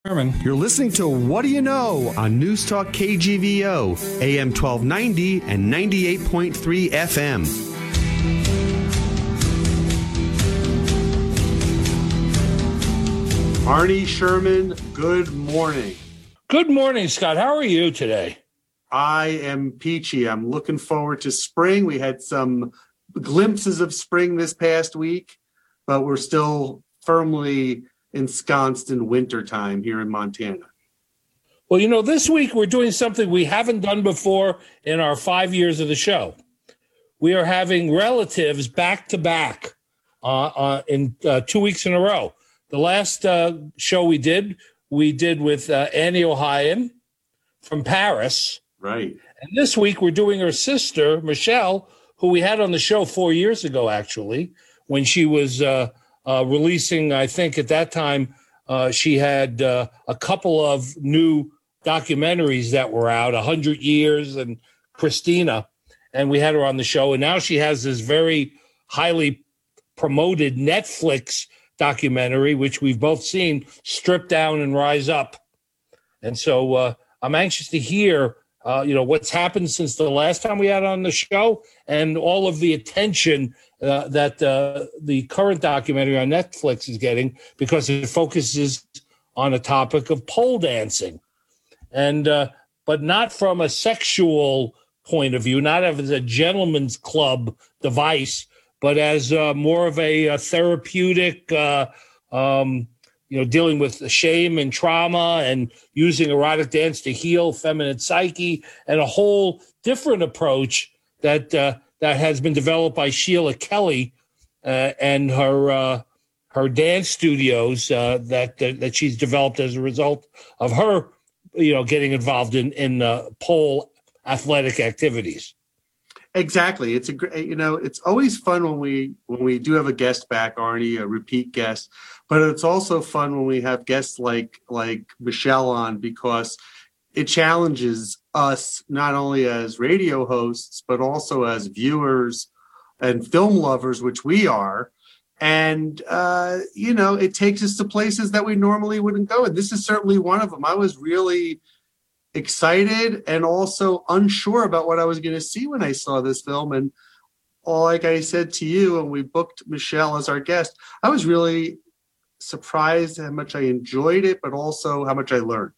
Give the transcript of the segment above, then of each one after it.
You're listening to What Do You Know on News Talk KGVO, AM 1290 and 98.3 FM. Arnie Sherman, good morning. Good morning, Scott. How are you today? I am peachy. I'm looking forward to spring. We had some glimpses of spring this past week, but we're still firmly ensconced in wintertime here in Montana. Well, you know, this week we're doing something we haven't done before in our 5 years of the show. We are having relatives back to back in 2 weeks in a row. The last show we did with Annie Ohayon from Paris. Right. And this week we're doing her sister, Michelle, who we had on the show 4 years ago, actually, when she was releasing, I think at that time, she had a couple of new documentaries that were out, 100 Years and Christina, and we had her on the show. And now she has this very highly promoted Netflix documentary, which we've both seen, Strip Down and Rise Up. And so I'm anxious to hear, what's happened since the last time we had on the show and all of the attention that the current documentary on Netflix is getting, because it focuses on a topic of pole dancing, and but not from a sexual point of view, not as a gentleman's club device, but as more of a therapeutic, dealing with shame and trauma and using erotic dance to heal feminine psyche, and a whole different approach that has been developed by Sheila Kelly and her dance studios that she's developed as a result of her, getting involved in pole athletic activities. Exactly. It's it's always fun when we do have a guest back, Arnie, a repeat guest, but it's also fun when we have guests like Michelle on, because it challenges us not only as radio hosts, but also as viewers and film lovers, which we are. And, it takes us to places that we normally wouldn't go. And this is certainly one of them. I was really excited and also unsure about what I was going to see when I saw this film. And like I said to you, when we booked Michelle as our guest, I was really surprised how much I enjoyed it, but also how much I learned.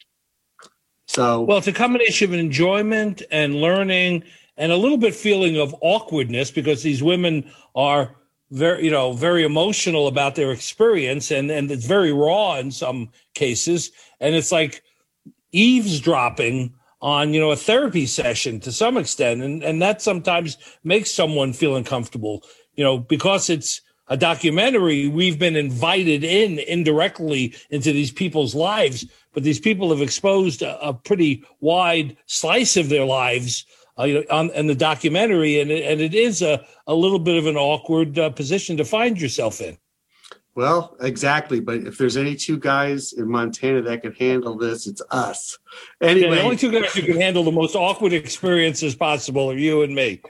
Well, it's a combination of enjoyment and learning and a little bit feeling of awkwardness, because these women are very emotional about their experience, and it's very raw in some cases. And it's like eavesdropping on, a therapy session to some extent. And that sometimes makes someone feel uncomfortable, because it's a documentary. We've been invited indirectly into these people's lives, but these people have exposed a pretty wide slice of their lives, in the documentary, and it is a little bit of an awkward position to find yourself in. Well, exactly. But if there's any two guys in Montana that can handle this, it's us. Anyway, the only two guys who can handle the most awkward experiences possible are you and me.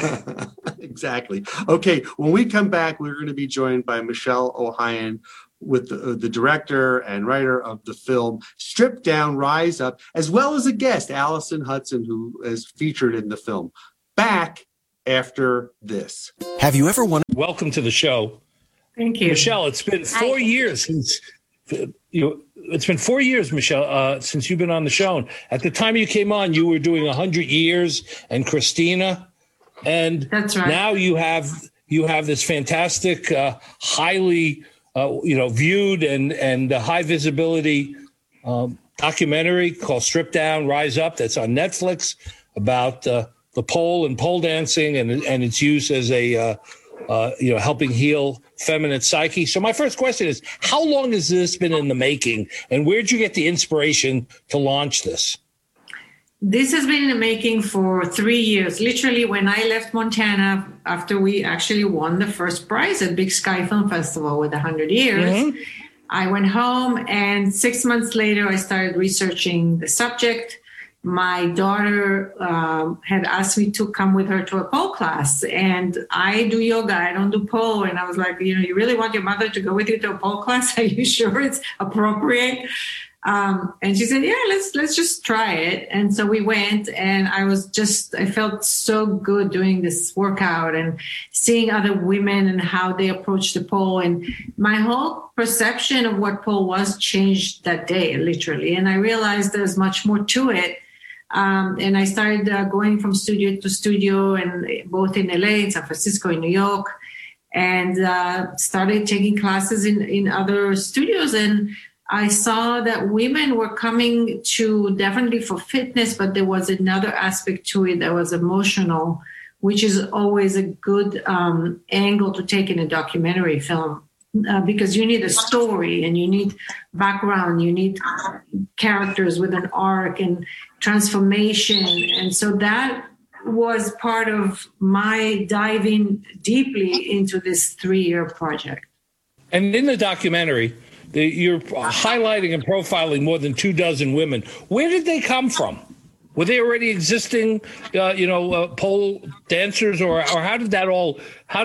Exactly. Okay. When we come back, we're going to be joined by Michelle Ohayon, with the director and writer of the film Strip Down, Rise Up, as well as a guest, Allison Hudson, who is featured in the film. Back after this. Have you ever wanted? Welcome to the show. Thank you, Michelle. It's been 4 years since It's been 4 years, Michelle, since you've been on the show. And at the time you came on, you were doing 100 Years and Christina, and that's right. Now you have this fantastic, highly viewed and high visibility documentary called Strip Down, Rise Up. That's on Netflix about the pole and pole dancing and its use as a helping heal feminine psyche. So my first question is, how long has this been in the making, and where did you get the inspiration to launch this? This has been in the making for 3 years. Literally, when I left Montana after we actually won the first prize at Big Sky Film Festival with 100 Years, mm-hmm. I went home, and 6 months later, I started researching the subject. My daughter had asked me to come with her to a pole class, and I do yoga. I don't do pole. And I was like, you really want your mother to go with you to a pole class? Are you sure it's appropriate? And she said, yeah, let's just try it. And so we went, and I felt so good doing this workout and seeing other women and how they approach the pole. And my whole perception of what pole was changed that day, literally. And I realized there's much more to it. And I started going from studio to studio, and both in LA, in San Francisco, in New York, and started taking classes in other studios. And I saw that women were coming to definitely for fitness, but there was another aspect to it that was emotional, which is always a good angle to take in a documentary film, because you need a story and you need background, you need characters with an arc and transformation. And so that was part of my diving deeply into this 3-year project. And in the documentary, you're highlighting and profiling more than 24 women. Where did they come from? Were they already existing, pole dancers, or how did that all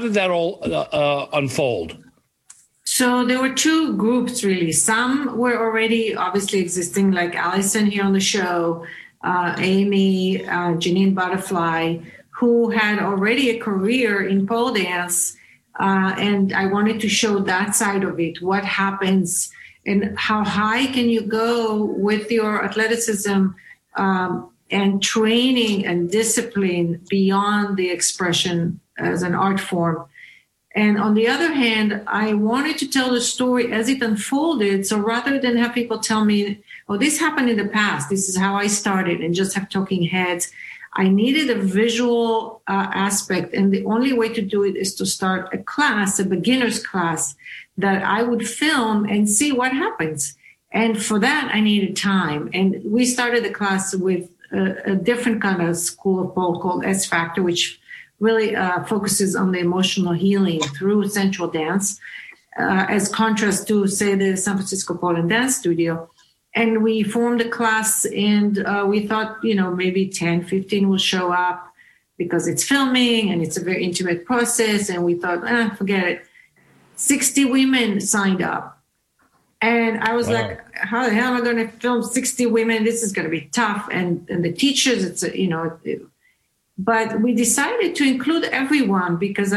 unfold? So there were 2 groups, really. Some were already obviously existing, like Allison here on the show, Amy, Janine Butterfly, who had already a career in pole dance. And I wanted to show that side of it, what happens and how high can you go with your athleticism and training and discipline beyond the expression as an art form. And on the other hand, I wanted to tell the story as it unfolded. So rather than have people tell me, oh, this happened in the past, this is how I started, and just have talking heads, I needed a visual aspect. And the only way to do it is to start a class, a beginner's class, that I would film and see what happens. And for that, I needed time. And we started the class with a different kind of school of pole called S Factor, which really focuses on the emotional healing through sensual dance, as contrast to, say, the San Francisco Pole and Dance Studio. And we formed a class, and we thought, maybe 10, 15 will show up because it's filming and it's a very intimate process. And we thought, forget it. 60 women signed up. And I was like, how the hell am I going to film 60 women? This is going to be tough. And the teachers, but we decided to include everyone because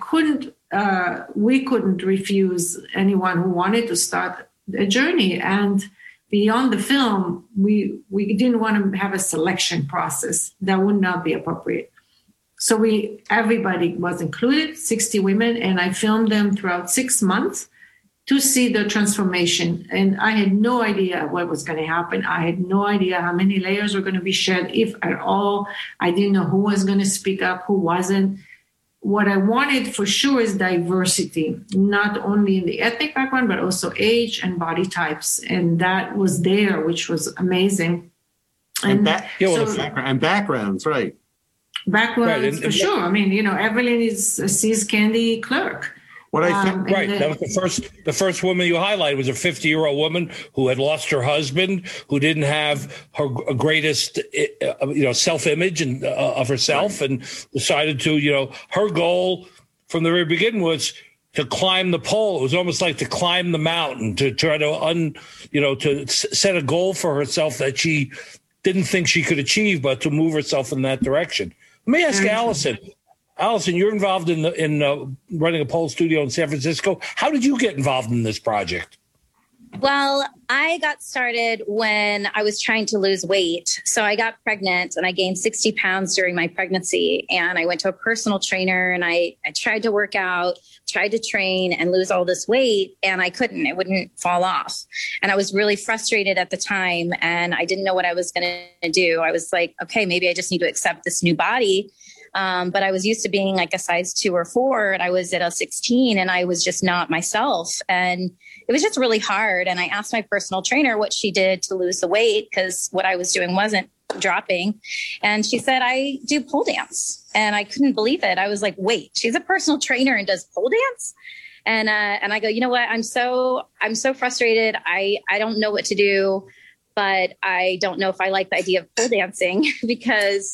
we couldn't refuse anyone who wanted to start a journey. And beyond the film, we didn't want to have a selection process. That would not be appropriate. So everybody was included, 60 women, and I filmed them throughout 6 months to see the transformation. And I had no idea what was going to happen. I had no idea how many layers were going to be shed, if at all. I didn't know who was going to speak up, who wasn't. What I wanted for sure is diversity, not only in the ethnic background, but also age and body types. And that was there, which was amazing. And backgrounds, right. Backgrounds, for sure. I mean, Evelyn is a See's Candy clerk. What I think, right. That was the first woman you highlighted was a 50-year-old woman who had lost her husband, who didn't have her greatest, self-image and of herself, right. And decided to, her goal from the very beginning was to climb the pole. It was almost like to climb the mountain, to try to to set a goal for herself that she didn't think she could achieve, but to move herself in that direction. Let me ask Allison. Allison, you're involved in running a pole studio in San Francisco. How did you get involved in this project? Well, I got started when I was trying to lose weight. So I got pregnant and I gained 60 pounds during my pregnancy. And I went to a personal trainer and I tried to work out, tried to train and lose all this weight. And I couldn't. It wouldn't fall off. And I was really frustrated at the time. And I didn't know what I was going to do. I was like, okay, maybe I just need to accept this new body. But I was used to being like a size 2 or 4 and I was at a 16 and I was just not myself. And it was just really hard. And I asked my personal trainer what she did to lose the weight because what I was doing wasn't dropping. And she said, I do pole dance. And I couldn't believe it. I was like, wait, she's a personal trainer and does pole dance? And I go, you know what? I'm so frustrated. I don't know what to do, but I don't know if I like the idea of pole dancing because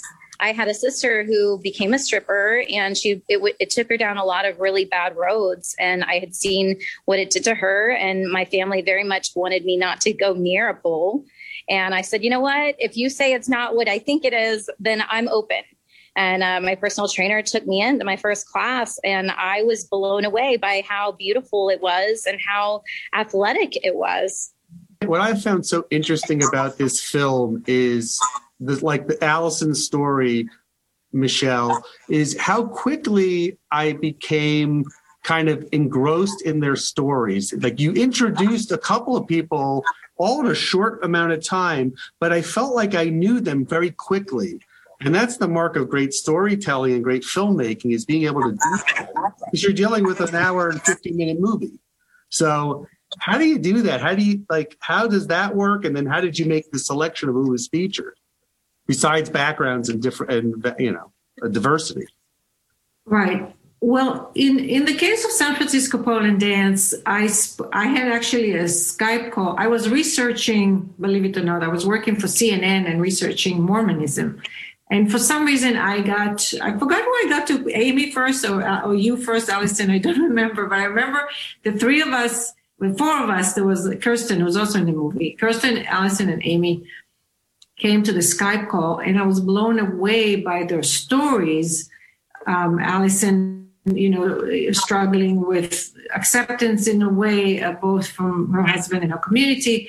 I had a sister who became a stripper, and it took her down a lot of really bad roads. And I had seen what it did to her, and my family very much wanted me not to go near a pole. And I said, you know what? If you say it's not what I think it is, then I'm open. And my personal trainer took me into my first class, and I was blown away by how beautiful it was and how athletic it was. What I found so interesting about this film is the Allison story, Michelle, is how quickly I became kind of engrossed in their stories. Like, you introduced a couple of people all in a short amount of time, but I felt like I knew them very quickly. And that's the mark of great storytelling and great filmmaking, is being able to do that, because you're dealing with an hour and 50-minute movie. So how do you do that? How does that work? And then how did you make the selection of who was featured, besides backgrounds and diversity? Right. Well, in the case of San Francisco Pole and Dance, I had actually a Skype call. I was researching, believe it or not, I was working for CNN and researching Mormonism. And for some reason, I forgot who I got to, Amy first or you first, Allison, I don't remember. But I remember the three of us, with four of us, there was Kirsten, who was also in the movie. Kirsten, Allison, and Amy came to the Skype call, and I was blown away by their stories. Allison, struggling with acceptance in a way, both from her husband and her community.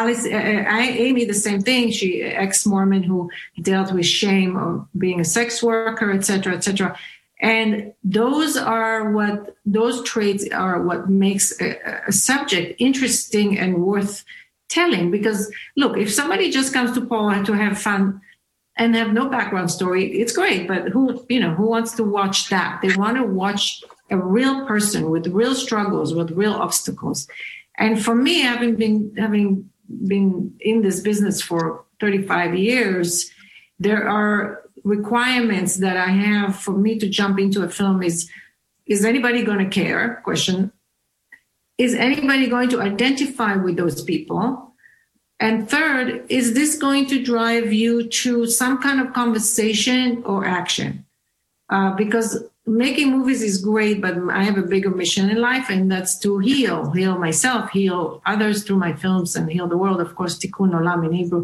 Amy, the same thing. She ex-Mormon who dealt with shame of being a sex worker, et cetera, et cetera. And those traits are what makes a subject interesting and worth telling. Because look, if somebody just comes to Paul to have fun and have no background story, it's great. But who wants to watch that? They want to watch a real person with real struggles, with real obstacles. And for me, having been in this business for 35 years, there are requirements that I have for me to jump into a film. Is anybody going to care? Question. Is anybody going to identify with those people? And third, is this going to drive you to some kind of conversation or action? Because making movies is great, but I have a bigger mission in life, and that's to heal myself, heal others through my films, and heal the world, of course, tikkun olam in Hebrew.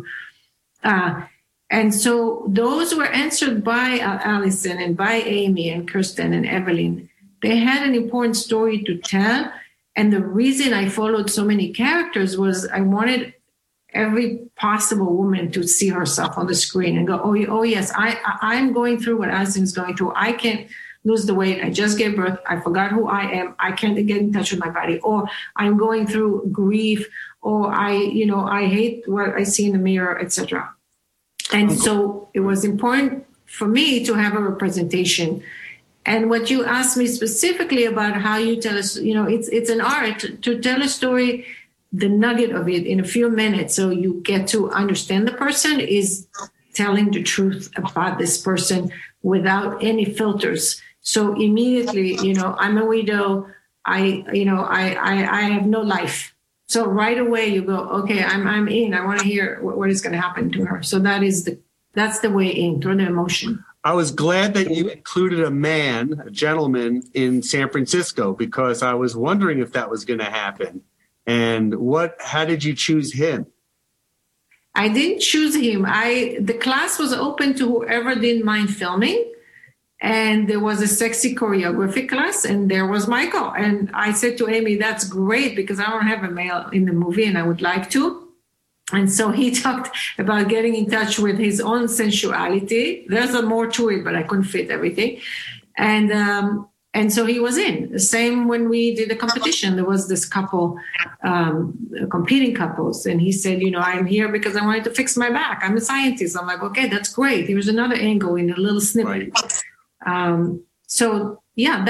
And so those were answered by Allison and by Amy and Kirsten and Evelyn. They had an important story to tell. And the reason I followed so many characters was I wanted every possible woman to see herself on the screen and go, oh yes, I'm going through what Allison is going through. I can't lose the weight. I just gave birth. I forgot who I am. I can't get in touch with my body. Or I'm going through grief. Or I hate what I see in the mirror, etc. And so it was important for me to have a representation. And what you asked me specifically about how you tell us, it's an art to tell a story, the nugget of it in a few minutes, so you get to understand the person, is telling the truth about this person without any filters. So immediately, I'm a widow. I have no life. So right away you go, okay, I'm in. I want to hear what is going to happen to her. So that's the way in, through the emotion. I was glad that you included a gentleman in San Francisco, because I was wondering if that was going to happen. And how did you choose him? I didn't choose him. The class was open to whoever didn't mind filming. And there was a sexy choreography class, and there was Michael. And I said to Amy, that's great, because I don't have a male in the movie and I would like to. And so he talked about getting in touch with his own sensuality. There's more to it, but I couldn't fit everything. And so he was in. The same when we did the competition, there was this couple, competing couples. And he said, I'm here because I wanted to fix my back. I'm a scientist. I'm like, okay, that's great. Here's another angle in a little snippet. Right. So yeah,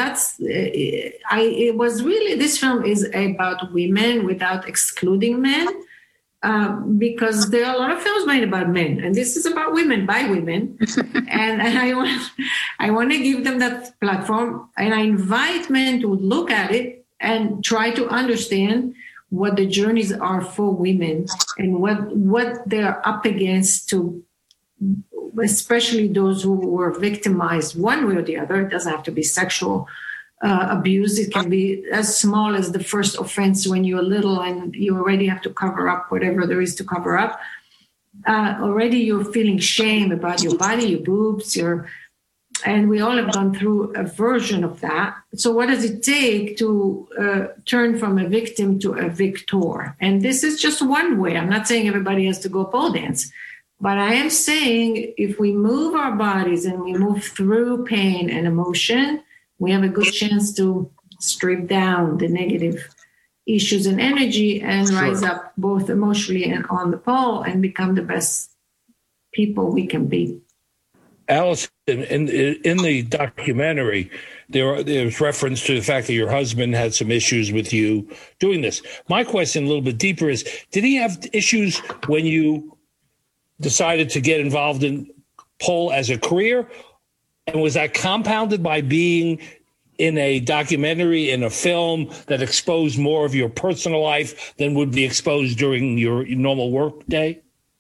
it was really, this film is about women without excluding men. Because there are a lot of films made about men, and this is about women by women. And I want to give them that platform, and I invite men to look at it and try to understand what the journeys are for women and what they're up against to especially those who were victimized one way or the other. It doesn't have to be sexual abuse. It can be as small as the first offense when you're little and you already have to cover up whatever there is to cover up. Already you're feeling shame about your body, your boobs, and we all have gone through a version of that. So what does it take to turn from a victim to a victor? And this is just one way. I'm not saying everybody has to go pole dance, but I am saying if we move our bodies and we move through pain and emotion, we have a good chance to strip down the negative issues and energy and rise up both emotionally and on the pole and become the best people we can be. Allison, in the documentary, there's reference to the fact that your husband had some issues with you doing this. My question a little bit deeper is, did he have issues when you decided to get involved in pole as a career? And was that compounded by being in a documentary, in a film that exposed more of your personal life than would be exposed during your normal work day?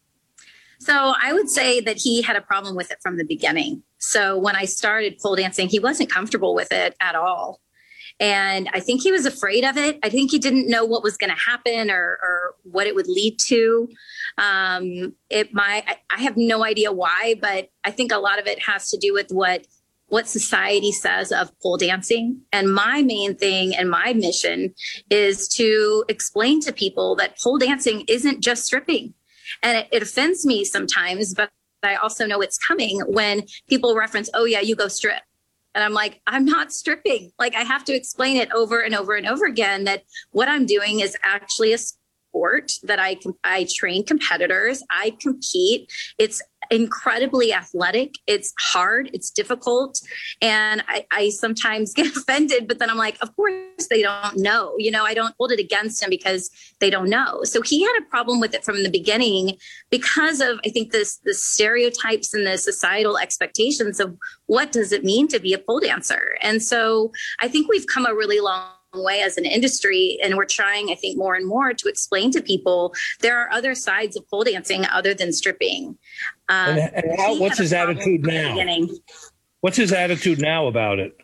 So I would say that he had a problem with it from the beginning. So when I started pole dancing, he wasn't comfortable with it at all. And I think he was afraid of it. I think he didn't know what was going to happen or what it would lead to. I have no idea why, but I think a lot of it has to do with what society says of pole dancing. And my main thing and my mission is to explain to people that pole dancing isn't just stripping. And it offends me sometimes, but I also know it's coming when people reference, oh yeah, you go strip. And I'm like, I'm not stripping. Like, I have to explain it over and over and over again that what I'm doing is actually a sport, that I train competitors, I compete. It's incredibly athletic. It's hard. It's difficult. And I sometimes get offended, but then I'm like, of course they don't know. I don't hold it against them because they don't know. So he had a problem with it from the beginning because of, I think, the stereotypes and the societal expectations of what does it mean to be a pole dancer. And so I think we've come a really long way as an industry, and we're trying, I think, more and more to explain to people there are other sides of pole dancing other than stripping. What's his attitude now? What's his attitude now about it?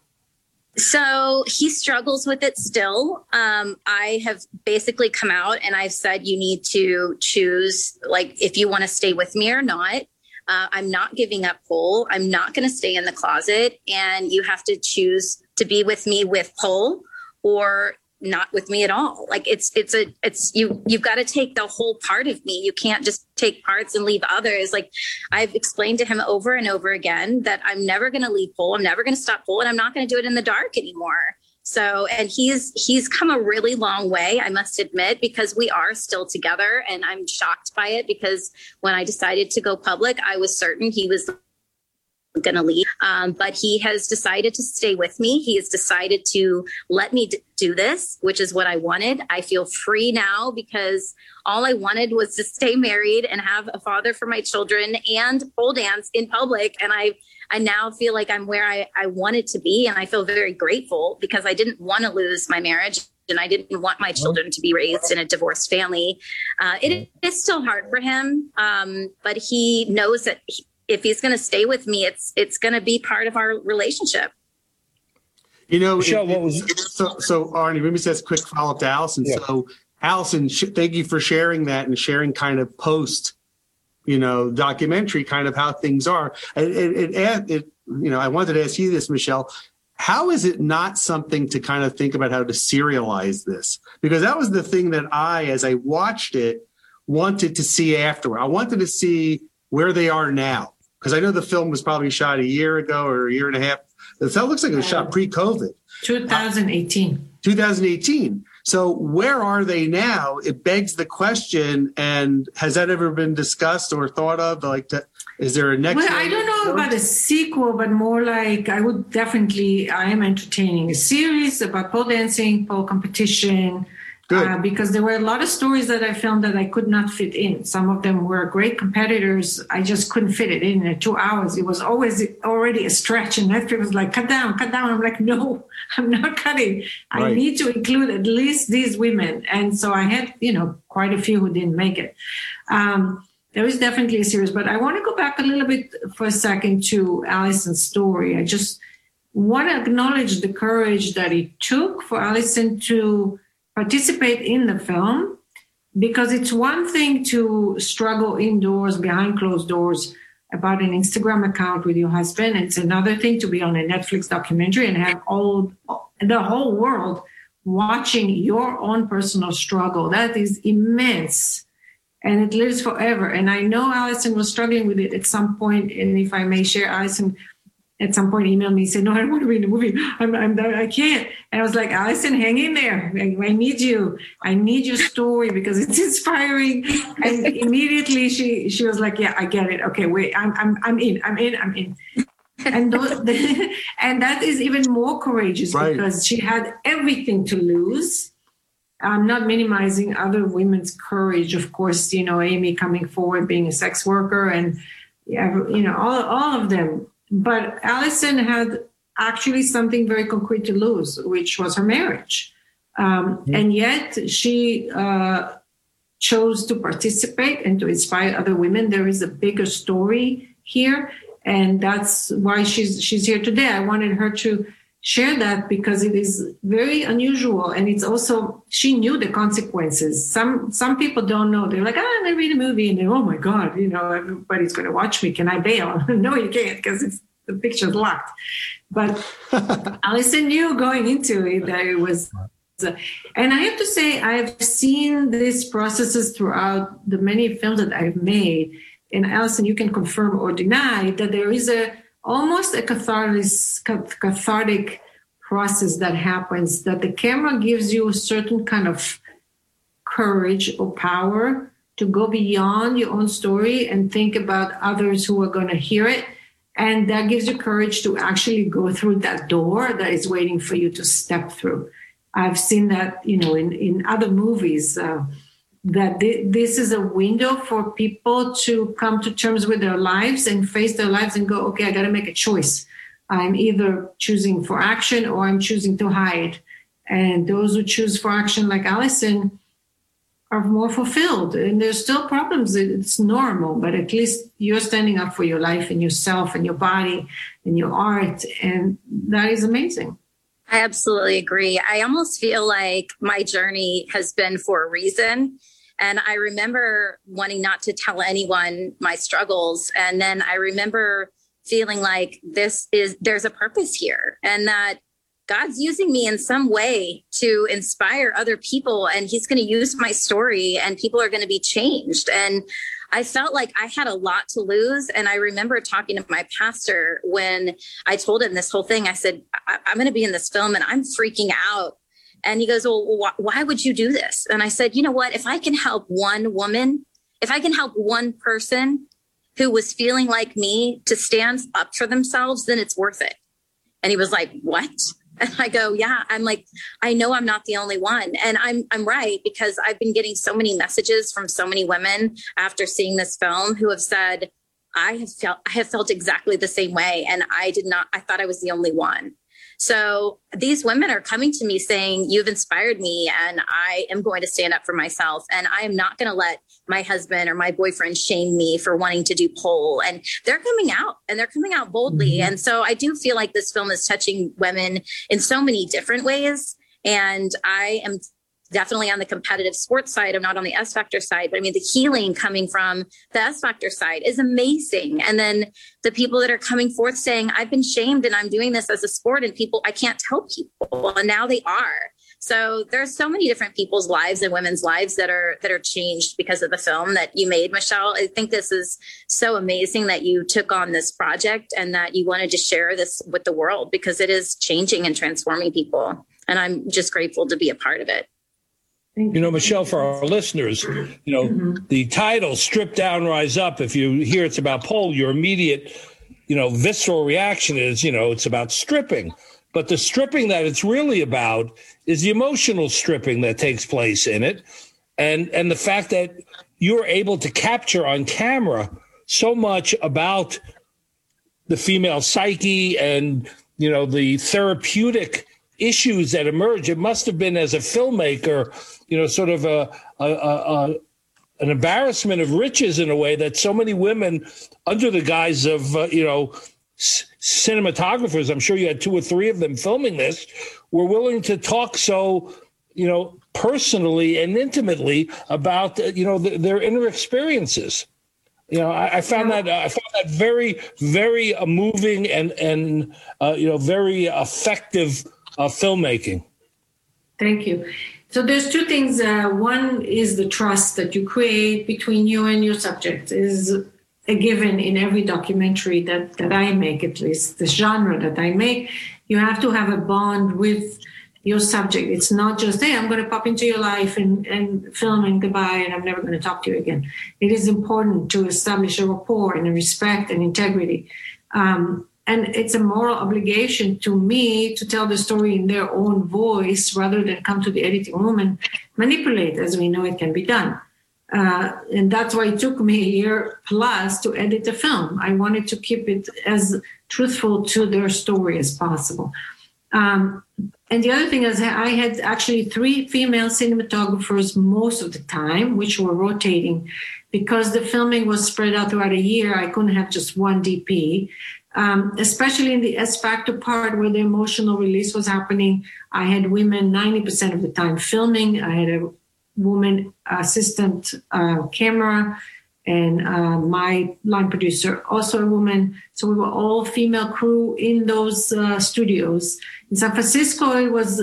So he struggles with it still. I have basically come out and I've said, you need to choose, like, if you want to stay with me or not. I'm not giving up pole. I'm not going to stay in the closet, and you have to choose to be with me with pole or not with me at all. Like you've got to take the whole part of me. You can't just take parts and leave others. Like, I've explained to him over and over again that I'm never going to leave pole. I'm never going to stop pole, and I'm not going to do it in the dark anymore. So, and he's come a really long way, I must admit, because we are still together, and I'm shocked by it because when I decided to go public, I was certain he was going to leave. But he has decided to stay with me. He has decided to let me do this, which is what I wanted. I feel free now because all I wanted was to stay married and have a father for my children and pole dance in public. And I now feel like I'm where I wanted to be. And I feel very grateful because I didn't want to lose my marriage. And I didn't want my children to be raised in a divorced family. It is still hard for him, but he knows that if he's going to stay with me, it's going to be part of our relationship. Michelle, so Arnie, let me say a quick follow up to Allison. Yeah. So Allison, thank you for sharing that and sharing kind of post, documentary kind of how things are. I wanted to ask you this, Michelle. How is it not something to kind of think about how to serialize this? Because that was the thing that as I watched it, wanted to see afterward. I wanted to see where they are now. Because I know the film was probably shot a year ago or a year and a half. That looks like it was shot pre-COVID. 2018. 2018. So where are they now? It begs the question, and has that ever been discussed or thought of? Is there a next? Well, I don't know about a sequel, but more like I am entertaining a series about pole dancing, pole competition. Because there were a lot of stories that I filmed that I could not fit in. Some of them were great competitors. I just couldn't fit it in 2 hours. It was always already a stretch. And Netflix was like, cut down. I'm like, no, I'm not cutting. Right. I need to include at least these women. And so I had, quite a few who didn't make it. there is definitely a series. But I want to go back a little bit for a second to Allison's story. I just want to acknowledge the courage that it took for Allison to participate in the film, because it's one thing to struggle indoors behind closed doors about an Instagram account with your husband. It's another thing to be on a Netflix documentary and have the whole world watching your own personal struggle. That is immense, and it lives forever. And I know Allison was struggling with it at some point. And if I may share, Allison at some point emailed me and said, "No, I don't want to be in the movie. I can't." And I was like, "Allison, hang in there. I need you. I need your story because it's inspiring." And immediately she was like, "Yeah, I get it. Okay, wait, I'm in. And and that is even more courageous, right? Because she had everything to lose. I'm not minimizing other women's courage, of course. Amy coming forward, being a sex worker, and all of them. But Allison had actually something very concrete to lose, which was her marriage. And yet she chose to participate and to inspire other women. There is a bigger story here, and that's why she's here today. I wanted her to share that because it is very unusual, and it's also, she knew the consequences. Some people don't know. They're like, I'm going to read a movie, and they're, oh my God, everybody's going to watch me. Can I bail? No, you can't, because the picture's locked. But Allison knew going into it that it was. And I have to say, I've seen these processes throughout the many films that I've made. And Allison, you can confirm or deny that there is almost a cathartic process that happens, that the camera gives you a certain kind of courage or power to go beyond your own story and think about others who are going to hear it. And that gives you courage to actually go through that door that is waiting for you to step through. I've seen that, in other movies, that this is a window for people to come to terms with their lives and face their lives and go, okay, I got to make a choice. I'm either choosing for action or I'm choosing to hide. And those who choose for action, like Allison, are more fulfilled. And there's still problems. It's normal, but at least you're standing up for your life and yourself and your body and your art. And that is amazing. I absolutely agree. I almost feel like my journey has been for a reason. And I remember wanting not to tell anyone my struggles. And then I remember feeling like there's a purpose here, and that God's using me in some way to inspire other people, and he's going to use my story and people are going to be changed. And I felt like I had a lot to lose. And I remember talking to my pastor when I told him this whole thing. I said, I'm going to be in this film and I'm freaking out. And he goes, well, why would you do this? And I said, you know what? If I can help one woman, if I can help one person who was feeling like me to stand up for themselves, then it's worth it. And he was like, what? And I go, yeah. I'm like, I know I'm not the only one. And I'm right, because I've been getting so many messages from so many women after seeing this film who have said, I have felt exactly the same way. And I thought I was the only one. So these women are coming to me saying, you've inspired me and I am going to stand up for myself. And I am not going to let my husband or my boyfriend shame me for wanting to do pole. And they're coming out, and they're coming out boldly. Mm-hmm. And so I do feel like this film is touching women in so many different ways. And I am definitely on the competitive sports side. I'm not on the S Factor side, but I mean, the healing coming from the S Factor side is amazing. And then the people that are coming forth saying, I've been shamed and I'm doing this as a sport, and I can't tell people. And now they are. So there's so many different people's lives and women's lives that are changed because of the film that you made, Michelle. I think this is so amazing that you took on this project and that you wanted to share this with the world, because it is changing and transforming people. And I'm just grateful to be a part of it. Michelle, for our listeners, the title, Strip Down, Rise Up, if you hear it's about pole, your immediate, visceral reaction is, it's about stripping. But the stripping that it's really about is the emotional stripping that takes place in it. And the fact that you're able to capture on camera so much about the female psyche and, the therapeutic issues that emerge. It must have been, as a filmmaker, sort of a an embarrassment of riches in a way that so many women, under the guise of cinematographers, I'm sure you had 2 or 3 of them filming this, were willing to talk so personally and intimately about their inner experiences. I found that very, very moving and very effective filmmaking. Thank you. So there's 2 things. One is the trust that you create between you and your subject is a given in every documentary that I make, at least the genre that I make. You have to have a bond with your subject. It's not just, hey, I'm going to pop into your life and film and goodbye, and I'm never going to talk to you again. It is important to establish a rapport and a respect and integrity. And it's a moral obligation to me to tell the story in their own voice rather than come to the editing room and manipulate, as we know it can be done. And that's why it took me a year plus to edit the film. I wanted to keep it as truthful to their story as possible. And the other thing is I had actually 3 female cinematographers most of the time, which were rotating. Because the filming was spread out throughout a year, I couldn't have just one DP. Especially in the S Factor part where the emotional release was happening, I had women 90% of the time filming. I had a woman assistant camera, and my line producer, also a woman. So we were all female crew in those studios. In San Francisco,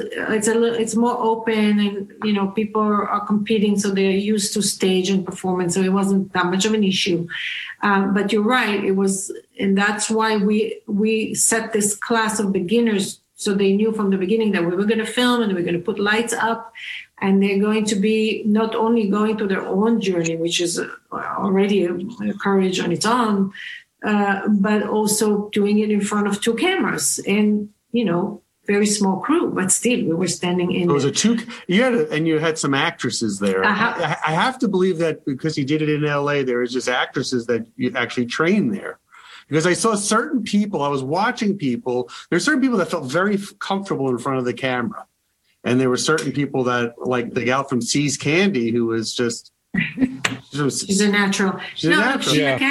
it's more open, and people are competing, so they're used to stage and performance, so it wasn't that much of an issue. But you're right, it was, and that's why we set this class of beginners, so they knew from the beginning that we were going to film and we were going to put lights up. And they're going to be not only going through their own journey, which is already a courage on its own, but also doing it in front of 2 cameras and, very small crew, but still we were standing in. It was you had some actresses there. I have to believe that because you did it in LA, there was just actresses that you actually trained there. Because I saw certain people, I was watching people, there's certain people that felt very comfortable in front of the camera. And there were certain people that, like the gal from See's Candy, who was just... She's a natural. Sheila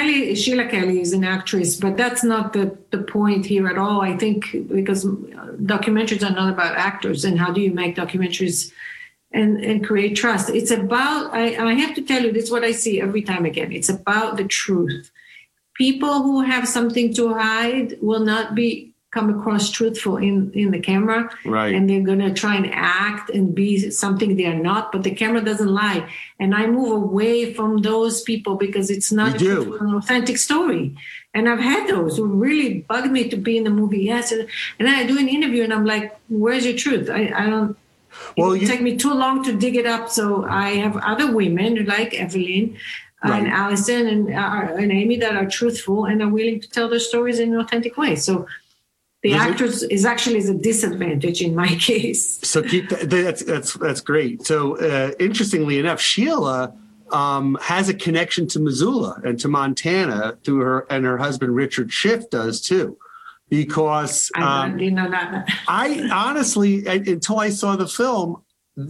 Kelly is an actress, but that's not the point here at all. I think because documentaries are not about actors and how do you make documentaries and create trust. It's about, I have to tell you, this is what I see every time again. It's about the truth. People who have something to hide will not come across truthful in the camera, right? And they're going to try and act and be something they are not, but the camera doesn't lie. And I move away from those people because it's not an authentic story. And I've had those who really bugged me to be in the movie. Yes. And I do an interview and I'm like, where's your truth? I don't, it take me too long to dig it up. So I have other women like Evelyn and Allison and Amy that are truthful and are willing to tell their stories in an authentic way. So the actors is a disadvantage in my case. So that's great. So interestingly enough, Sheila has a connection to Missoula and to Montana through her husband Richard Schiff does too, because I didn't know that. I honestly, until I saw the film,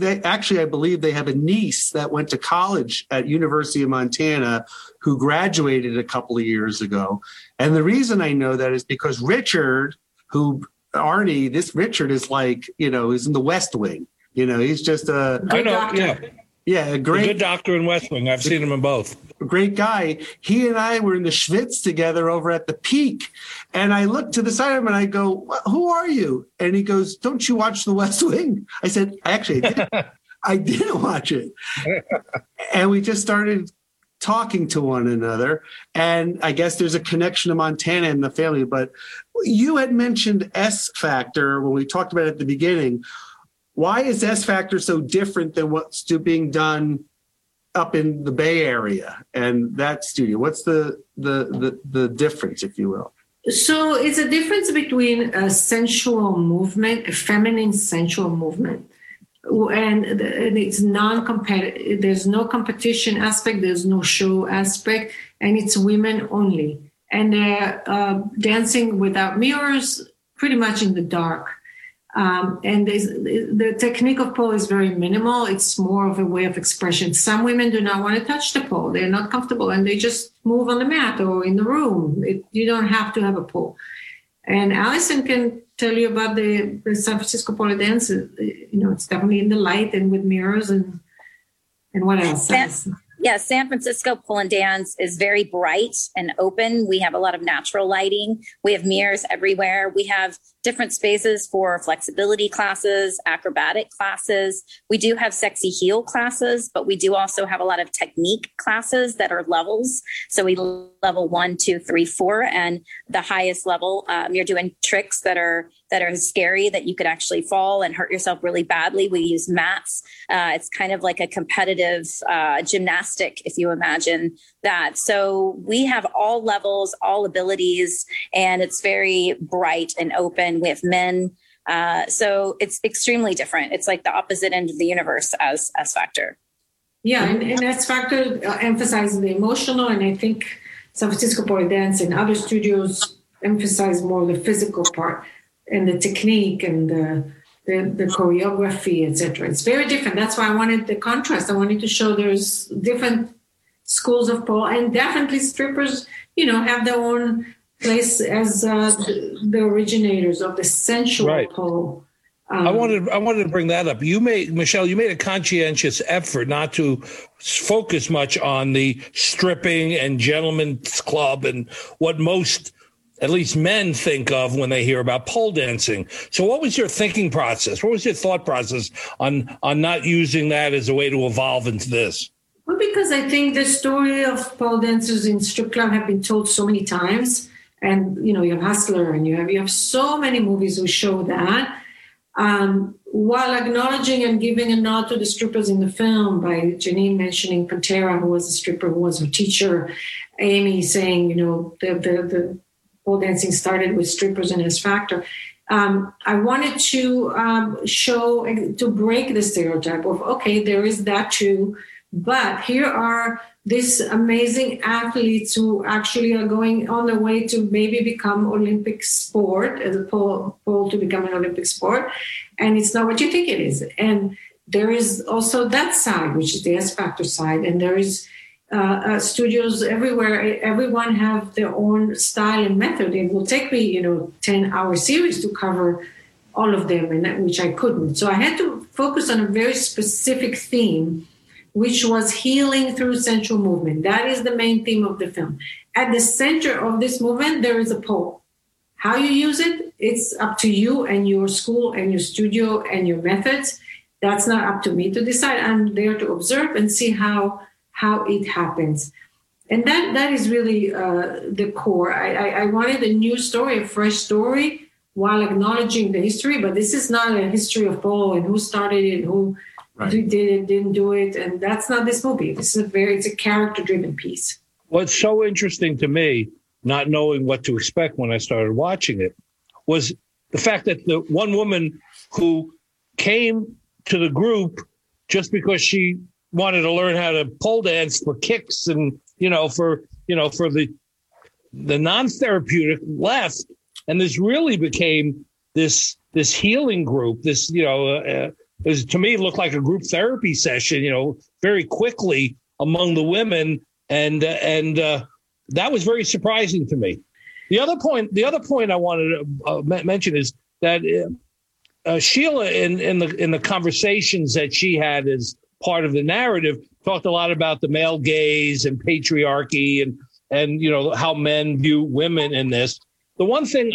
I believe they have a niece that went to college at University of Montana who graduated a couple of years ago, and the reason I know that is because Richard. Richard is like, he's in the West Wing. He's just a good doctor in West Wing. I've seen him in both. Great guy. He and I were in the Schwitz together over at the Peak. And I looked to the side of him and I go, who are you? And he goes, don't you watch the West Wing? I said, actually, I didn't watch it. And we just started talking to one another. And I guess there's a connection to Montana in the family. But you had mentioned S Factor when we talked about it at the beginning. Why is S Factor so different than what's being done up in the Bay Area and that studio? What's the difference, if you will? So it's a difference between a sensual movement, a feminine sensual movement, and it's non-competitive. There's no competition aspect. There's no show aspect, and it's women only. And they're dancing without mirrors, pretty much in the dark. And the technique of pole is very minimal. It's more of a way of expression. Some women do not want to touch the pole. They're not comfortable, and they just move on the mat or in the room. You don't have to have a pole. And Allison can tell you about the San Francisco pole dance. It's definitely in the light and with mirrors and what else? San Francisco pole and dance is very bright and open. We have a lot of natural lighting. We have mirrors everywhere. We have different spaces for flexibility classes, acrobatic classes. We do have sexy heel classes, but we do also have a lot of technique classes that are levels. So we level 1, 2, 3, 4, and the highest level, you're doing tricks that are scary, that you could actually fall and hurt yourself really badly. We use mats. It's kind of like a competitive gymnastic, if you imagine that. So we have all levels, all abilities, and it's very bright and open. We have men. So it's extremely different. It's like the opposite end of the universe as Factor. Yeah, and as Factor emphasizes the emotional, and I think San Francisco Pole Dance and other studios emphasize more the physical part and the technique and the choreography, etc. It's very different. That's why I wanted the contrast. I wanted to show there's different schools of pole, and definitely strippers, have their own place as the originators of the sensual pole. I wanted to bring that up. Michelle, you made a conscientious effort not to focus much on the stripping and gentlemen's club and what most, at least men, think of when they hear about pole dancing. So what was your thinking process? What was your thought process on not using that as a way to evolve into this? Well, because I think the story of pole dancers in strip club have been told so many times. And, you have Hustler, and you have so many movies who show that. While acknowledging and giving a nod to the strippers in the film by Janine mentioning Pantera, who was a stripper, who was her teacher, Amy saying, the pole dancing started with strippers and as Factor. I wanted to to break the stereotype of, okay, there is that too, but here are these amazing athletes who actually are going on their way to maybe become Olympic sport, as a pole to become an Olympic sport. And it's not what you think it is. And there is also that side, which is the S Factor side. And there is studios everywhere. Everyone have their own style and method. It will take me, 10-hour series to cover all of them, and which I couldn't. So I had to focus on a very specific theme, which was healing through sensual movement. That is the main theme of the film. At the center of this movement, there is a pole. How you use it, it's up to you and your school and your studio and your methods. That's not up to me to decide. I'm there to observe and see how it happens. And that is really the core. I wanted a new story, a fresh story, while acknowledging the history. But this is not a history of pole and who started it, who did it, didn't do it. And that's not this movie. It's a character-driven piece. What's so interesting to me, not knowing what to expect when I started watching it, was the fact that the one woman who came to the group just because she wanted to learn how to pole dance for kicks and, for the non-therapeutic left. And this really became this healing group, to me, it looked like a group therapy session, very quickly among the women. And that was very surprising to me. The other point I wanted to mention is that Sheila, in the conversations that she had as part of the narrative, talked a lot about the male gaze and patriarchy and how men view women in this. The one thing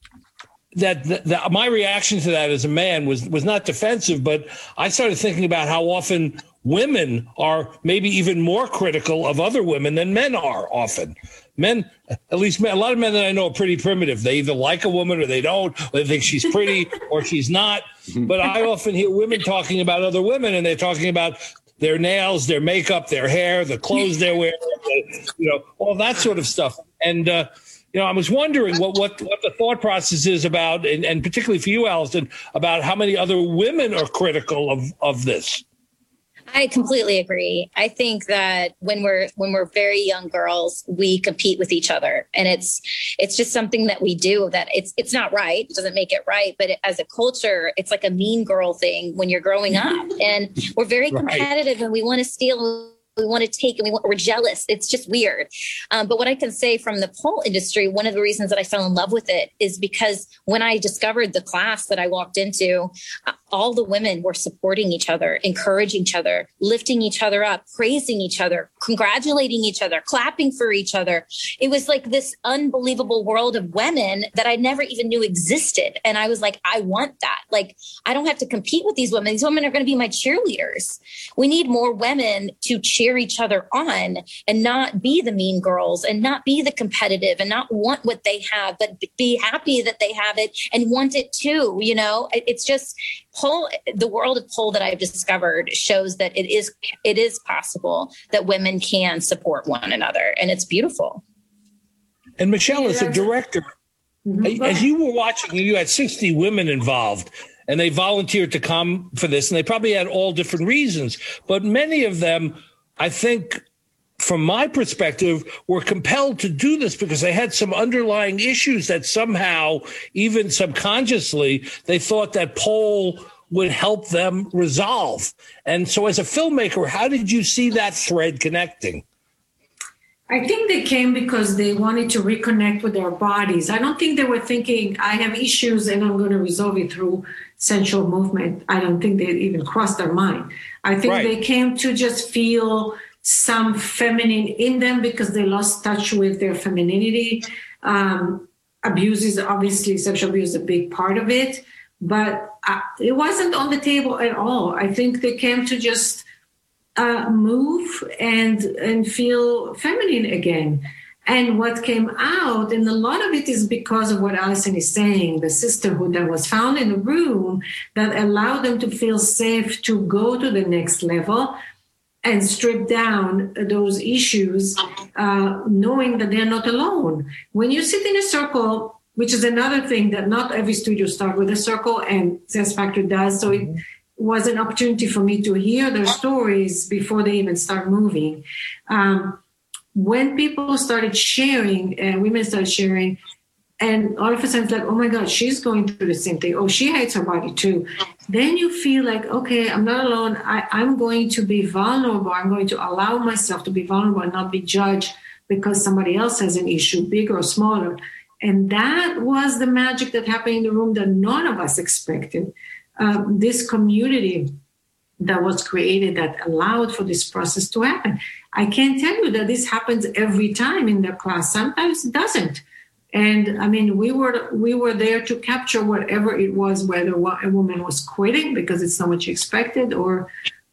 that my reaction to that as a man was not defensive, but I started thinking about how often women are maybe even more critical of other women than men are often. Men, at least a lot of men that I know are pretty primitive. They either like a woman or they don't, or they think she's pretty or she's not. But I often hear women talking about other women, and they're talking about their nails, their makeup, their hair, the clothes they're wearing, all that sort of stuff. And, I was wondering what the thought process is about, and particularly for you, Allison, about how many other women are critical of this. I completely agree. I think that when we're very young girls, we compete with each other, and it's just something that we do. That it's not right. It doesn't make it right, but as a culture, it's like a mean girl thing when you're growing up, and we're very competitive, and we want to steal. We want to take, and we're jealous. It's just weird. But what I can say from the pole industry, one of the reasons that I fell in love with it is because when I discovered the class that I walked into, all the women were supporting each other, encouraging each other, lifting each other up, praising each other, congratulating each other, clapping for each other. It was like this unbelievable world of women that I never even knew existed. And I was like, I want that. Like, I don't have to compete with these women. These women are going to be my cheerleaders. We need more women to cheer each other on and not be the mean girls and not be the competitive and not want what they have, but be happy that they have it and want it too. You know, it's just the world of pole that I've discovered shows that it is possible that women can support one another, and it's beautiful. And Michelle, as a director, as you were watching, you had 60 women involved, and they volunteered to come for this, and they probably had all different reasons, but many of them, I think, from my perspective, were compelled to do this because they had some underlying issues that somehow, even subconsciously, they thought that pole would help them resolve. And so as a filmmaker, how did you see that thread connecting? I think they came because they wanted to reconnect with their bodies. I don't think they were thinking, I have issues and I'm going to resolve it through sensual movement. I don't think they even crossed their mind. I think they came to just feel some feminine in them because they lost touch with their femininity. Abuse is obviously, sexual abuse is a big part of it, but it wasn't on the table at all. I think they came to just move and feel feminine again. And what came out, and a lot of it is because of what Allison is saying, the sisterhood that was found in the room that allowed them to feel safe to go to the next level and strip down those issues, knowing that they're not alone. When you sit in a circle, which is another thing that not every studio starts with a circle, and Success Factor does, so it was an opportunity for me to hear their stories before they even start moving. When people started sharing, women started sharing, and all of a sudden it's like, oh my God, she's going through the same thing. Oh, she hates her body too. Then you feel like, okay, I'm not alone. I'm going to be vulnerable. I'm going to allow myself to be vulnerable and not be judged because somebody else has an issue, big or smaller. And that was the magic that happened in the room that none of us expected. This community that was created that allowed for this process to happen. I can't tell you that this happens every time in the class. Sometimes it doesn't. And I mean, we were there to capture whatever it was, whether a woman was quitting because it's not what she expected, or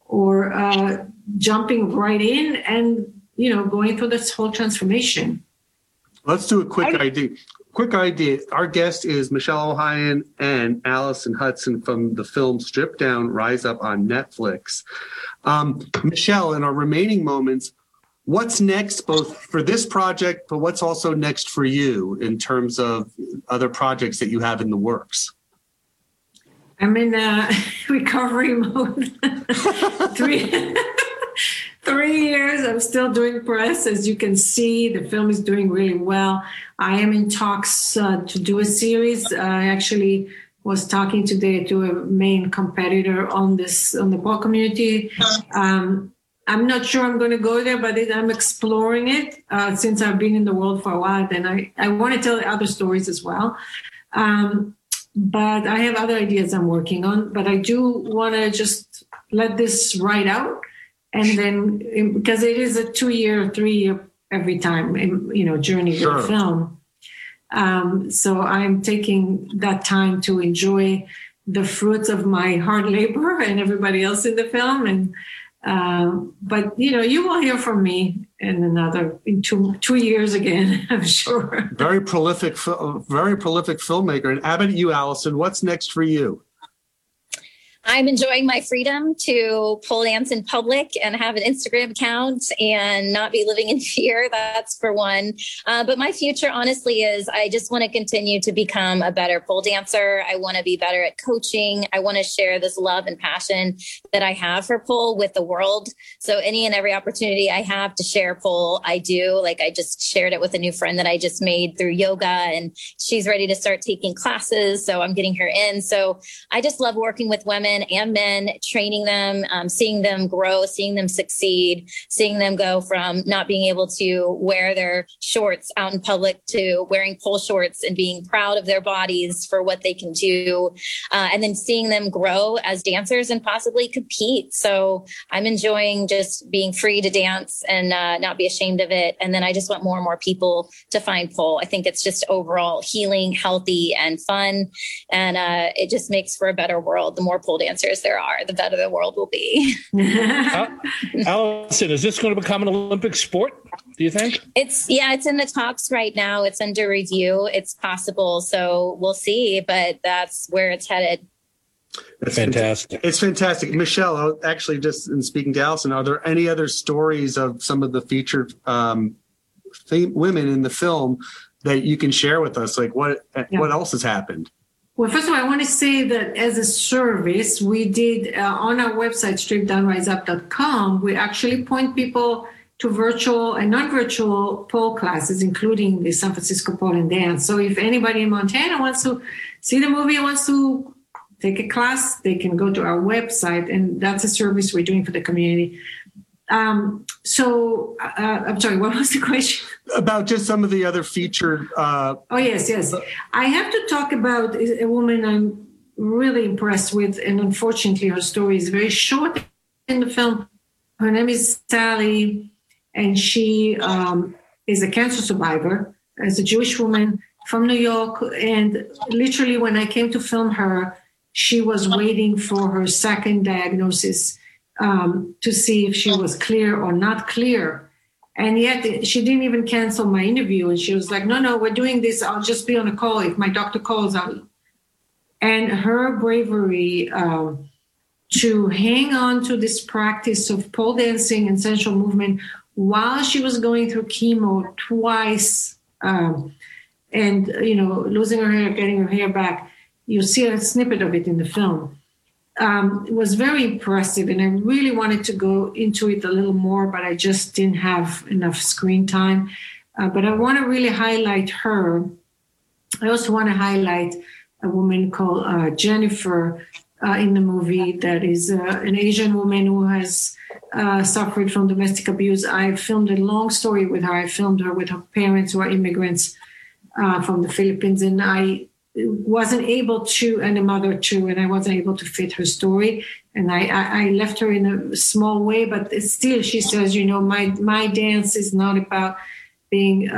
jumping right in and going through this whole transformation. Let's do a quick idea. Quick idea. Our guest is Michelle Ohayon and Allison Hudson from the film Strip Down, Rise Up on Netflix. Michelle, in our remaining moments, what's next, both for this project, but what's also next for you in terms of other projects that you have in the works? I'm in recovery mode. 3 years, I'm still doing press. As you can see, the film is doing really well. I am in talks to do a series. I actually was talking today to a main competitor on the pole community. I'm not sure I'm going to go there, but I'm exploring it since I've been in the world for a while. Then I want to tell other stories as well. But I have other ideas I'm working on. But I do want to just let this ride out. And then, because it is a 2-year, 3-year every time, journey with the film. So I'm taking that time to enjoy the fruits of my hard labor and everybody else in the film. And but you will hear from me in 2 years again, I'm sure. Very prolific filmmaker. And how about you, Allison? What's next for you? I'm enjoying my freedom to pole dance in public and have an Instagram account and not be living in fear. That's for one. But my future, honestly, is I just want to continue to become a better pole dancer. I want to be better at coaching. I want to share this love and passion that I have for pole with the world. So any and every opportunity I have to share pole, I do. Like I just shared it with a new friend that I just made through yoga, and she's ready to start taking classes. So I'm getting her in. So I just love working with women and men, training them, seeing them grow, seeing them succeed, seeing them go from not being able to wear their shorts out in public to wearing pole shorts and being proud of their bodies for what they can do. And then seeing them grow as dancers and possibly compete. So I'm enjoying just being free to dance and not be ashamed of it. And then I just want more and more people to find pole. I think it's just overall healing, healthy, and fun. And it just makes for a better world. The more pole dancers there are, the better the world will be. Allison, is this going to become an Olympic sport, do you think? It's in the talks right now. It's under review. It's possible. So we'll see, but that's where it's headed. That's fantastic. It's fantastic. Michelle, actually, just in speaking to Allison, are there any other stories of some of the featured women in the film that you can share with us? Like what else has happened? Well, first of all, I want to say that as a service, we did on our website, stripdownriseup.com, we actually point people to virtual and non-virtual pole classes, including the San Francisco Pole and Dance. So if anybody in Montana wants to see the movie and wants to take a class, they can go to our website, and that's a service we're doing for the community. I'm sorry, what was the question? About just some of the other featured. Yes. I have to talk about a woman I'm really impressed with, and unfortunately her story is very short in the film. Her name is Sally, and she is a cancer survivor, as a Jewish woman from New York. And literally when I came to film her, she was waiting for her second diagnosis to see if she was clear or not clear. And yet she didn't even cancel my interview. And she was like, no, we're doing this. I'll just be on a call. If my doctor calls, and her bravery to hang on to this practice of pole dancing and sensual movement while she was going through chemo twice and, losing her hair, getting her hair back. You see a snippet of it in the film. It was very impressive, and I really wanted to go into it a little more, but I just didn't have enough screen time. But I want to really highlight her. I also want to highlight a woman called Jennifer in the movie that is an Asian woman who has suffered from domestic abuse. I filmed a long story with her. I filmed her with her parents who are immigrants from the Philippines, and I wasn't able to, and a mother too, and I wasn't able to fit her story. And I left her in a small way, but still she says, my dance is not about being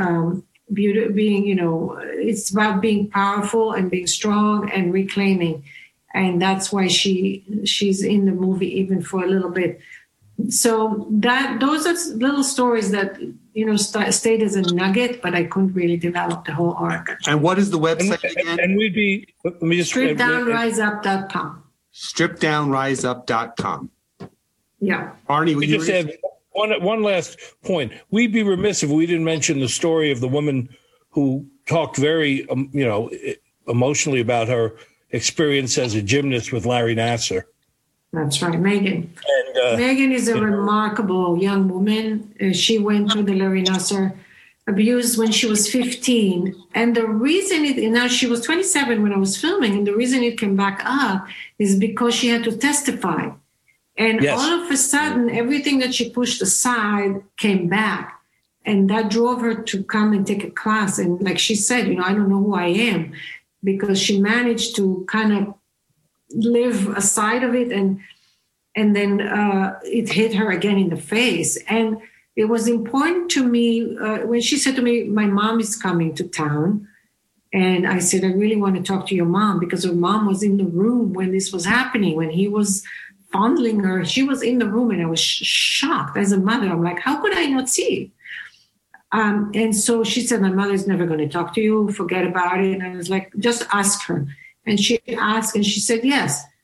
it's about being powerful and being strong and reclaiming. And that's why she's in the movie even for a little bit. So those are little stories that, stayed as a nugget, but I couldn't really develop the whole arc. And what is the website again? And let me just stripdownriseup.com. Stripdownriseup.com. Yeah. Arnie, we just add one last point. We'd be remiss if we didn't mention the story of the woman who talked very, emotionally about her experience as a gymnast with Larry Nassar. That's right, Megan. And Megan is a remarkable young woman. She went through the Larry Nassar abuse when she was 15. And the reason now she was 27 when I was filming, and the reason it came back up is because she had to testify. And all of a sudden, everything that she pushed aside came back. And that drove her to come and take a class. And like she said, I don't know who I am, because she managed to kind of live a side of it, and then it hit her again in the face. And it was important to me when she said to me, my mom is coming to town. And I said, I really want to talk to your mom, because her mom was in the room when this was happening, when he was fondling her. She was in the room, and I was shocked as a mother. I'm like, how could I not see? And so she said, my mother's never going to talk to you. Forget about it. And I was like, just ask her. And she asked, and she said, yes.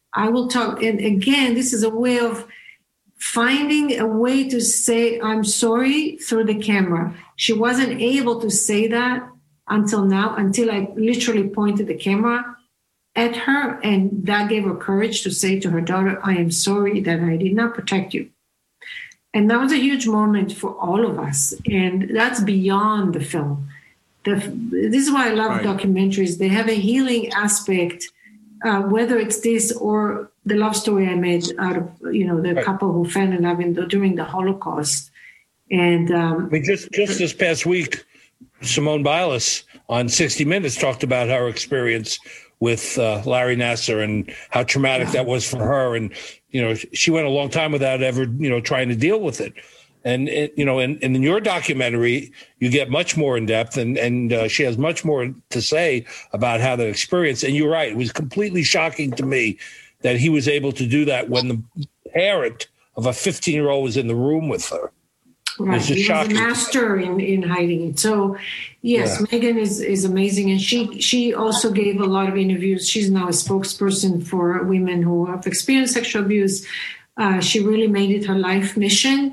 I will talk. And again, this is a way of finding a way to say, I'm sorry through the camera. She wasn't able to say that until now, until I literally pointed the camera at her. And that gave her courage to say to her daughter, I am sorry that I did not protect you. And that was a huge moment for all of us. And that's beyond the film. This is why I love documentaries. They have a healing aspect, whether it's this or the love story I made out of, the couple who fell in love during the Holocaust. And just this past week, Simone Biles on 60 Minutes talked about her experience with Larry Nassar and how traumatic that was for her. And, she went a long time without ever, trying to deal with it. And in your documentary, you get much more in depth, and she has much more to say about how that experience. And you're right; it was completely shocking to me that he was able to do that when the parent of a 15-year-old was in the room with her. Right, he was a master in hiding it. So, yes, Megan is amazing, and she also gave a lot of interviews. She's now a spokesperson for women who have experienced sexual abuse. She really made it her life mission.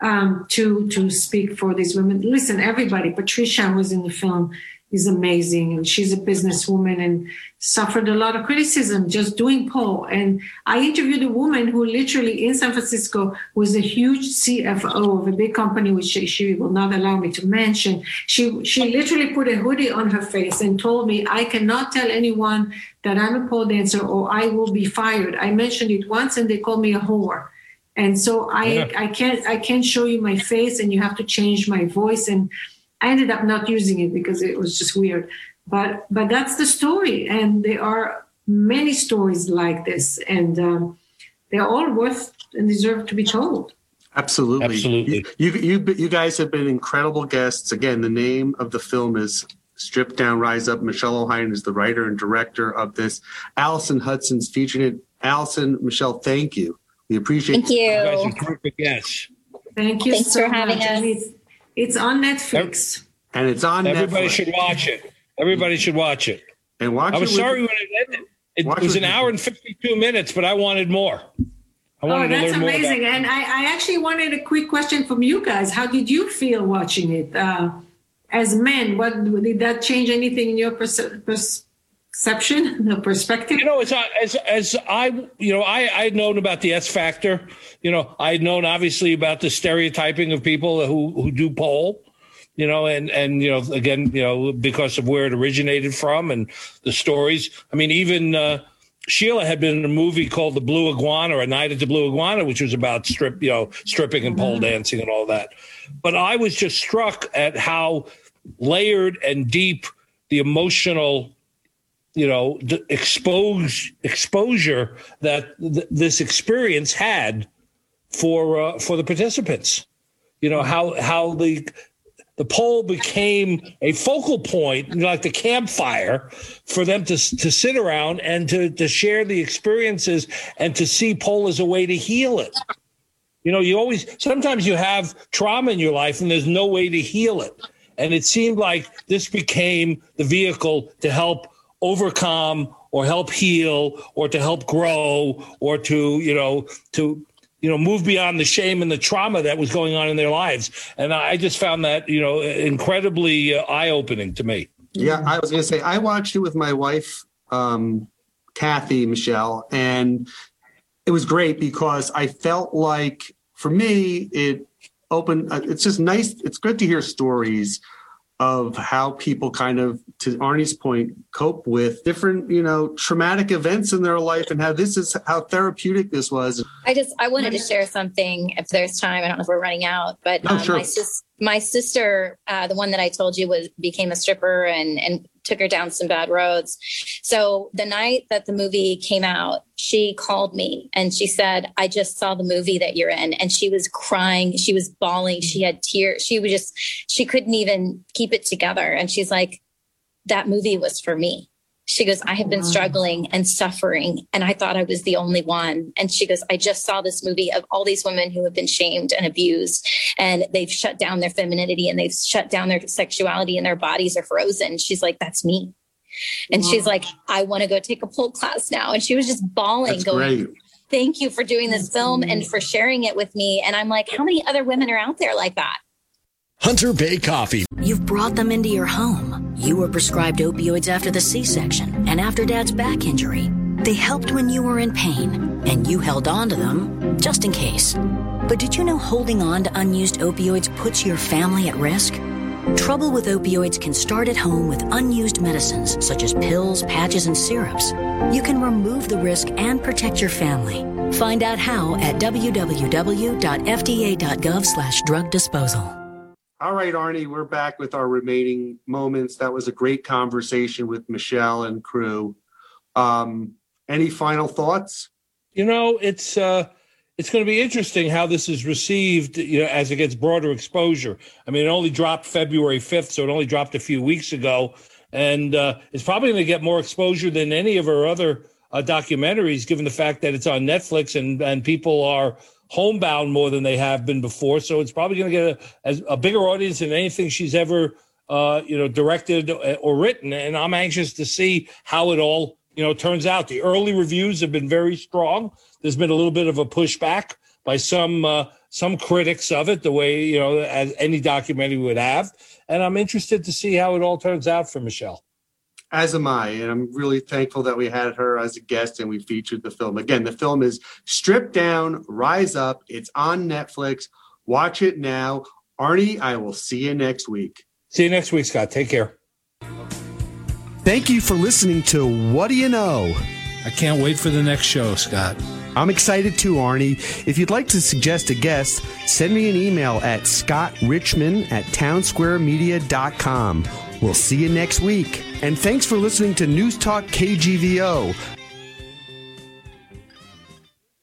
To speak for these women. Listen, everybody, Patricia was in the film, is amazing. And she's a businesswoman and suffered a lot of criticism just doing Pole. And I interviewed a woman who literally in San Francisco was a huge CFO of a big company, which she will not allow me to mention. She literally put a hoodie on her face and told me, I cannot tell anyone that I'm a pole dancer or I will be fired. I mentioned it once and they called me a whore. And so I can't show you my face and you have to change my voice. And I ended up not using it because it was just weird. But that's the story. And there are many stories like this. And they're all worth and deserve to be told. Absolutely. You guys have been incredible guests. Again, the name of the film is Strip Down, Rise Up. Michelle Ohayon is the writer and director of this. Allison Hudson's featured it. Allison, Michelle, thank you. We appreciate Thank you. You guys are terrific guests. Thank you Thanks so for having much. us. It's on Netflix. And it's on Everybody Netflix. should watch it. Everybody should watch it. And watch I was it with, sorry when it ended. It was an hour and 52 minutes, but I wanted more. I wanted to that's learn more amazing. about it. And I actually wanted a quick question from you guys. How did you feel watching it? As men, did that change anything in your perception, the perspective? As I had known about the S Factor. I had known obviously about the stereotyping of people who do pole. And again, because of where it originated from and the stories. I mean, even Sheila had been in a movie called The Blue Iguana, or A Night at the Blue Iguana, which was about stripping and pole dancing and all that. But I was just struck at how layered and deep the emotional, exposure that this experience had for the participants. How the pole became a focal point, like the campfire, for them to sit around and to share the experiences and to see pole as a way to heal it. Sometimes you have trauma in your life and there's no way to heal it. And it seemed like this became the vehicle to help overcome or help heal or to help grow or to move beyond the shame and the trauma that was going on in their lives. And I just found that, incredibly eye-opening to me. Yeah, I was going to say, I watched it with my wife, Kathy, Michelle, and it was great because I felt like, for me, it opened, it's just nice. It's good to hear stories of how people kind of, to Arnie's point, cope with different, traumatic events in their life and how therapeutic this was. I wanted to share something if there's time. I don't know if we're running out, but sure. My sister, the one that I told you became a stripper and took her down some bad roads. So the night that the movie came out, she called me and she said, I just saw the movie that you're in. And she was crying. She was bawling. She had tears. She couldn't even keep it together. And she's like, that movie was for me. She goes, I have been struggling and suffering, and I thought I was the only one. And she goes, I just saw this movie of all these women who have been shamed and abused, and they've shut down their femininity and they've shut down their sexuality and their bodies are frozen. She's like, that's me. And she's like, I want to go take a pole class now. And she was just bawling, That's going, great. thank you for doing this film and for sharing it with me. And I'm like, how many other women are out there like that? Hunter Bay Coffee. You've brought them into your home. You were prescribed opioids after the C-section and after Dad's back injury. They helped when you were in pain, and you held on to them just in case. But did you know holding on to unused opioids puts your family at risk? Trouble with opioids can start at home with unused medicines such as pills, patches, and syrups. You can remove the risk and protect your family. Find out how at www.fda.gov/drug disposal. All right, Arnie, we're back with our remaining moments. That was a great conversation with Michelle and crew. Any final thoughts? It's going to be interesting how this is received, as it gets broader exposure. I mean, it only dropped February 5th, so it only dropped a few weeks ago. And it's probably going to get more exposure than any of our other documentaries, given the fact that it's on Netflix and people are homebound more than they have been before. So it's probably going to get a bigger audience than anything she's ever, directed or written. And I'm anxious to see how it all, turns out. The early reviews have been very strong. There's been a little bit of a pushback by some critics of it, the way, as any documentary would have. And I'm interested to see how it all turns out for Michelle. As am I, and I'm really thankful that we had her as a guest and we featured the film. Again, the film is Stripped Down, Rise Up. It's on Netflix. Watch it now. Arnie, I will see you next week. See you next week, Scott. Take care. Thank you for listening to What Do You Know? I can't wait for the next show, Scott. I'm excited too, Arnie. If you'd like to suggest a guest, send me an email at scottrichman@townsquaremedia.com. We'll see you next week. And thanks for listening to News Talk KGVO.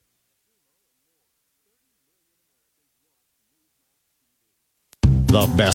The best